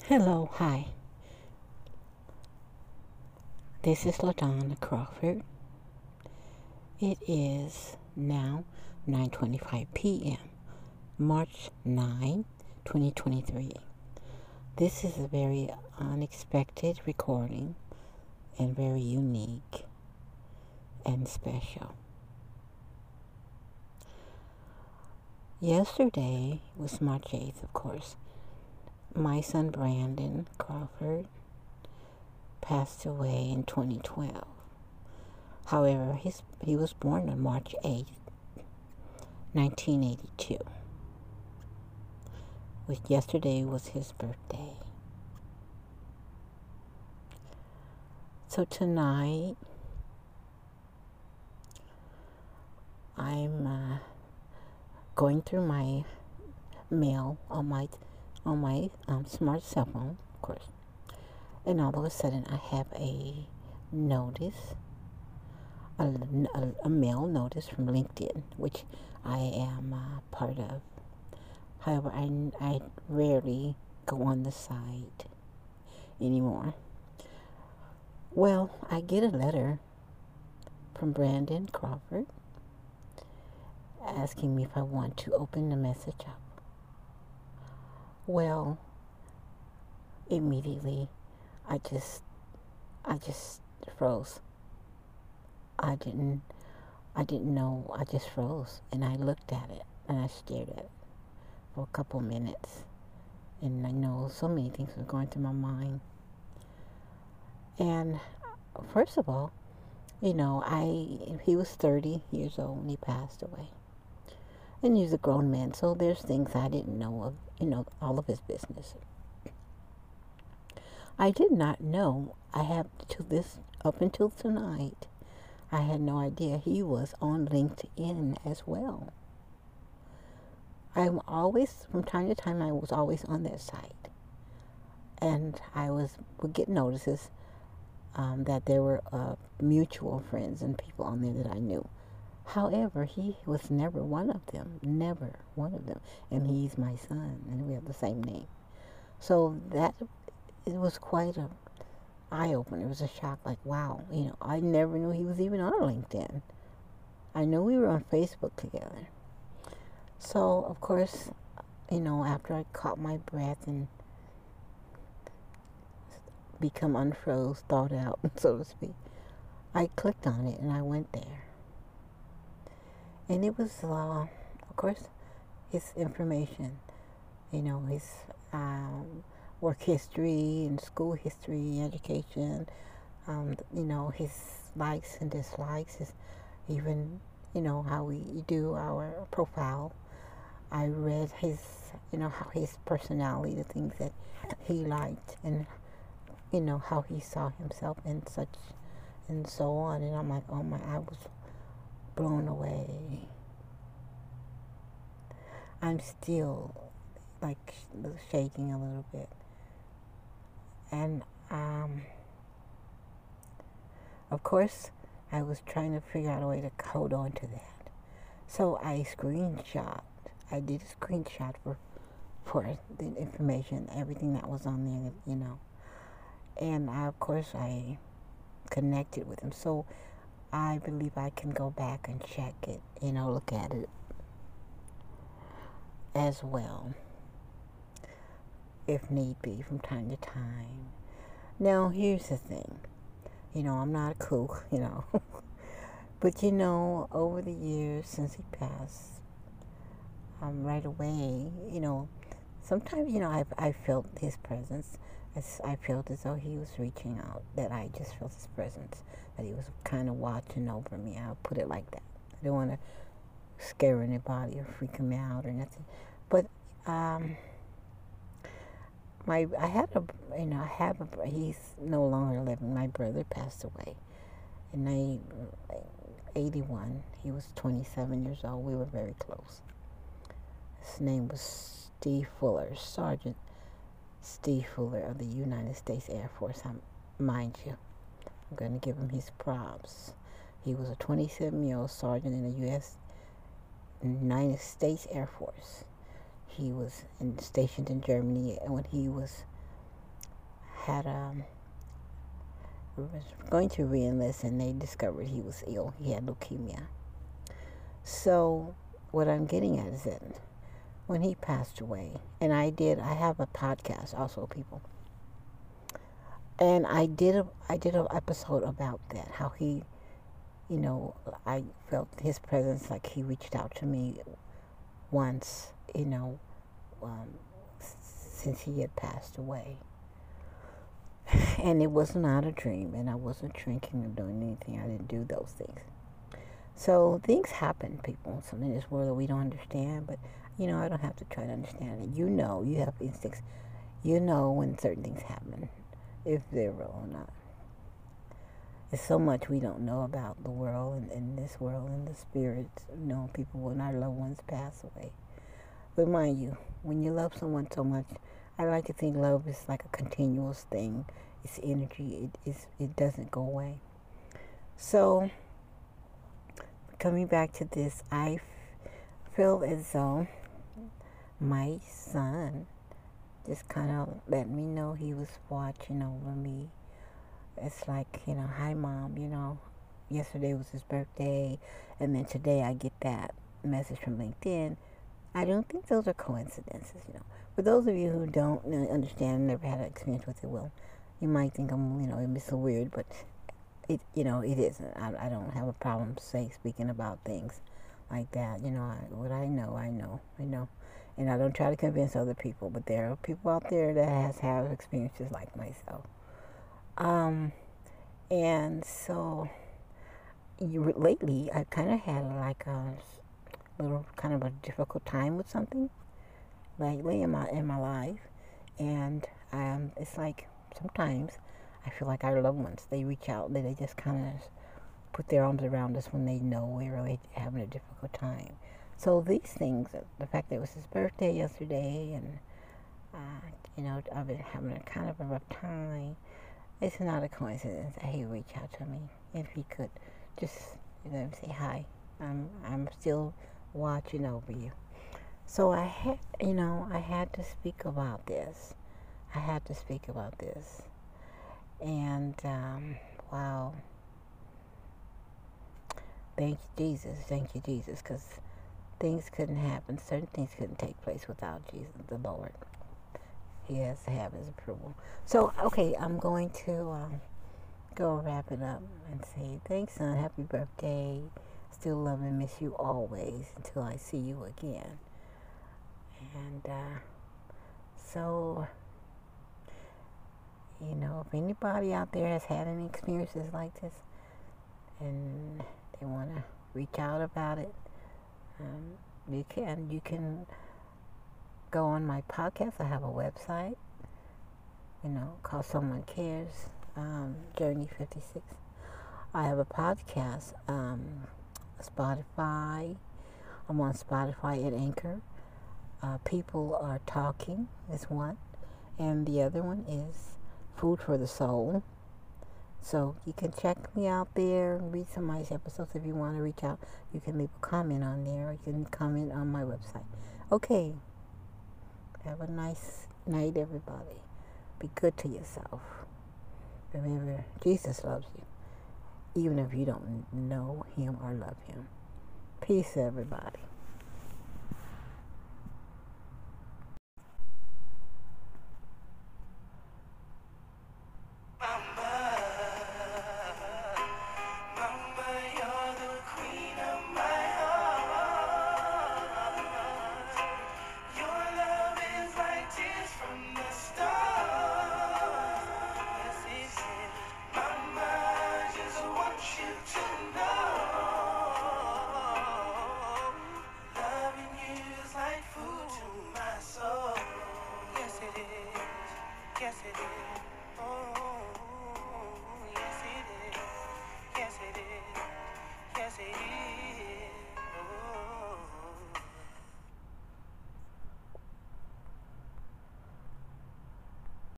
Hello, hi. This is LaDonna Crawford. It is now 9:25 p.m. March 9, 2023. This is a very unexpected recording and very unique and special. Yesterday was March 8th, of course. My son Brandon Crawford passed away in 2012. However, he was born on March 8th, 1982. Yesterday was his birthday. So tonight, I'm going through my mail on my smart cell phone, of course, and all of a sudden I have a notice, a mail notice from LinkedIn, which I am part of. However, I rarely go on the site anymore. Well, I get a letter from Brandon Crawford asking me if I want to open the message up. Well, immediately I just froze. I didn't know. I just froze, and I looked at it and I stared at it for a couple minutes, and I know so many things were going through my mind. And first of all, he was 30 years old when he passed away. And he was a grown man, so there's things I didn't know of, all of his business. I did not know, up until tonight, I had no idea he was on LinkedIn as well. From time to time, I was always on that site. And would get notices that there were mutual friends and people on there that I knew. However, he was never one of them. Never one of them. And he's my son, and we have the same name. So it was quite an eye-opener. It was a shock, like, wow, I never knew he was even on LinkedIn. I knew we were on Facebook together. So, of course, after I caught my breath and become unfroze, thawed out, so to speak, I clicked on it and I went there. And it was, of course, his information, his work history and school history, education, his likes and dislikes, even, how we do our profile. I read how his personality, the things that he liked, and, how he saw himself and such, and so on. And I'm like, oh my, I was blown away. I'm still, like, shaking a little bit. And, of course, I was trying to figure out a way to hold on to that. So I did a screenshot for the information, everything that was on there, And of course, I connected with him. So I believe I can go back and check it, look at it as well, if need be, from time to time. Now, here's the thing. I'm not a kook, But, over the years since he passed, right away, sometimes, I felt his presence. I felt as though he was reaching out, that I just felt his presence, that he was kind of watching over me. I'll put it like that. I don't want to scare anybody or freak him out or nothing. But, he's no longer living. My brother passed away in 81. He was 27 years old. We were very close. His name was Steve Fuller, Sergeant Steve Fuller of the United States Air Force. Mind you, I'm going to give him his props. He was a 27-year-old sergeant in the United States Air Force. He was stationed in Germany, and when he was had was going to re-enlist, and they discovered he was ill. He had leukemia. So what I'm getting at is that when he passed away, and I have a podcast also, people, and I did an episode about that, how he, I felt his presence, like he reached out to me once, since he had passed away. And it was not a dream, and I wasn't drinking or doing anything. I didn't do those things. So things happen, people, in this world that we don't understand, but, I don't have to try to understand it. You have instincts. You know when certain things happen, if they're real or not. There's so much we don't know about the world and this world and the spirits. People, when our loved ones pass away. But mind you, when you love someone so much, I like to think love is like a continuous thing. It's energy. It doesn't go away. So, coming back to this, I feel as though my son just kind of let me know he was watching over me. It's like, hi Mom, yesterday was his birthday, and then today I get that message from LinkedIn. I don't think those are coincidences, For those of you who don't understand, never had an experience with it, well, you might think it's so weird, but it isn't. I don't have a problem speaking about things like that. What I know. And I don't try to convince other people, but there are people out there that have experiences like myself. And so lately I kind of had like a little kind of a difficult time with something lately in my life, and it's like sometimes I feel like our loved ones, they reach out, they just kind of put their arms around us when they know we're really having a difficult time. So these things, the fact that it was his birthday yesterday, and I've been having a kind of a rough time, it's not a coincidence that he reached out to me. If he could just say hi, I'm still watching over you. So I had to speak about this. And wow, thank you Jesus, because things couldn't happen, certain things couldn't take place without Jesus the Lord. He has to have his approval. So okay, I'm going to go wrap it up and say thanks, son, happy birthday, still love and miss you always until I see you again. And so if anybody out there has had any experiences like this and they want to reach out about it, you can go on my podcast. I have a website, called Someone Cares, Journey 56. I have a podcast, Spotify. I'm on Spotify and Anchor. People Are Talking is one, and the other one is Food for the Soul. So you can check me out there and read some of my episodes. If you want to reach out, you can leave a comment on there, or you can comment on my website. Okay. Have a nice night, everybody. Be good to yourself. Remember, Jesus loves you, even if you don't know him or love him. Peace, everybody.